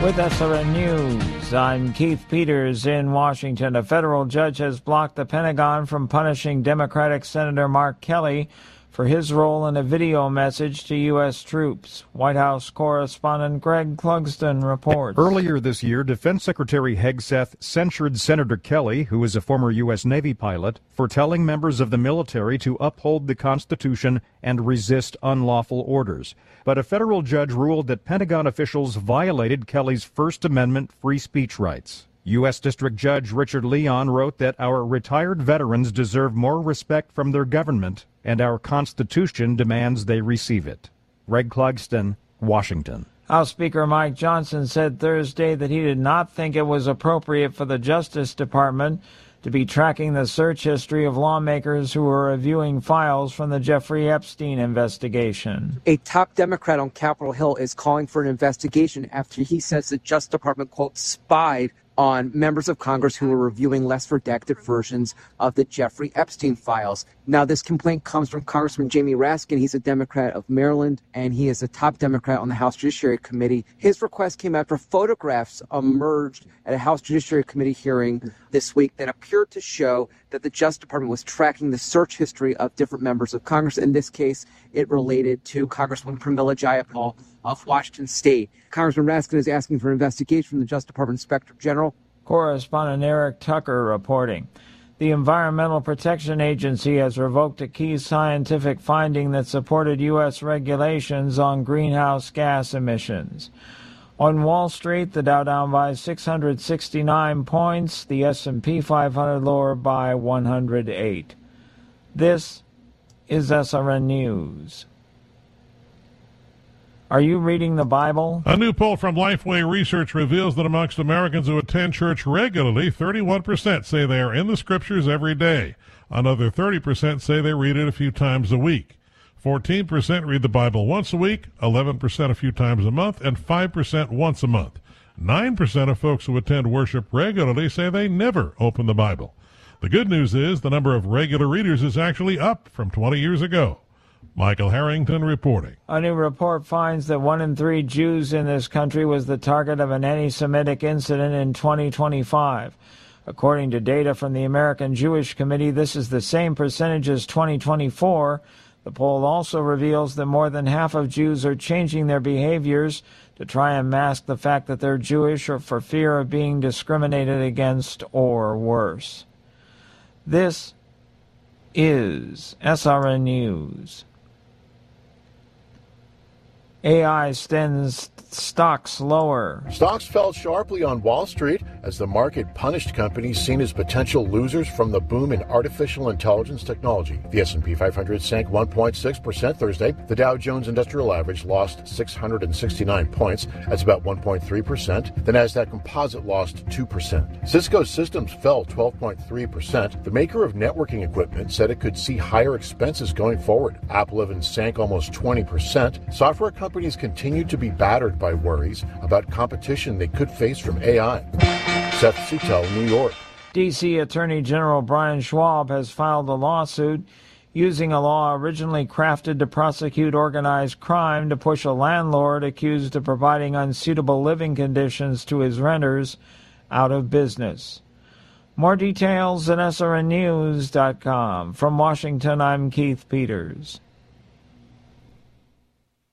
With SRN News, I'm Keith Peters in Washington. A federal judge has blocked the Pentagon from punishing Democratic Senator Mark Kelly for his role in a video message to U.S. troops. White House correspondent Greg Clugston reports. Earlier this year, Defense Secretary Hegseth censured Senator Kelly, who is a former U.S. Navy pilot, for telling members of the military to uphold the Constitution and resist unlawful orders. But a federal judge ruled that Pentagon officials violated Kelly's First Amendment free speech rights. U.S. District Judge Richard Leon wrote that our retired veterans deserve more respect from their government, and our Constitution demands they receive it. Greg Clugston, Washington. House Speaker Mike Johnson said Thursday that he did not think it was appropriate for the Justice Department to be tracking the search history of lawmakers who were reviewing files from the Jeffrey Epstein investigation. A top Democrat on Capitol Hill is calling for an investigation after he says the Justice Department, quote, spied on members of Congress who were reviewing less redacted versions of the Jeffrey Epstein files. Now, this complaint comes from Congressman Jamie Raskin. He's a Democrat of Maryland, and he is a top Democrat on the House Judiciary Committee. His request came after photographs emerged at a House Judiciary Committee hearing this week that appeared to show that the Justice Department was tracking the search history of different members of Congress. In this case, it related to Congresswoman Pramila Jayapal of Washington State. Congressman Raskin is asking for an investigation from the Justice Department Inspector General. Correspondent Eric Tucker reporting. The Environmental Protection Agency has revoked a key scientific finding that supported U.S. regulations on greenhouse gas emissions. On Wall Street, the Dow down by 669 points, the S&P 500 lower by 108. This is SRN News. Are you reading the Bible? A new poll from Lifeway Research reveals that amongst Americans who attend church regularly, 31% say they are in the Scriptures every day. Another 30% say they read it a few times a week. 14% read the Bible once a week, 11% a few times a month, and 5% once a month. 9% of folks who attend worship regularly say they never open the Bible. The good news is the number of regular readers is actually up from 20 years ago. Michael Harrington reporting. A new report finds that 1 in 3 Jews in this country was the target of an anti-Semitic incident in 2025. According to data from the American Jewish Committee, this is the same percentage as 2024. The poll also reveals that more than half of Jews are changing their behaviors to try and mask the fact that they're Jewish or for fear of being discriminated against or worse. This is SRN News. AI sends stocks lower. Stocks fell sharply on Wall Street as the market punished companies seen as potential losers from the boom in artificial intelligence technology. The S&P 500 sank 1.6% Thursday. The Dow Jones Industrial Average lost 669 points. That's about 1.3%. The Nasdaq Composite lost 2%. Cisco Systems fell 12.3%. The maker of networking equipment said it could see higher expenses going forward. Apple even sank almost 20%. Software companies continue to be battered by worries about competition they could face from AI. Seth Suttel, New York. D.C. Attorney General Brian Schwab has filed a lawsuit using a law originally crafted to prosecute organized crime to push a landlord accused of providing unsuitable living conditions to his renters out of business. More details at srnnews.com. From Washington, I'm Keith Peters.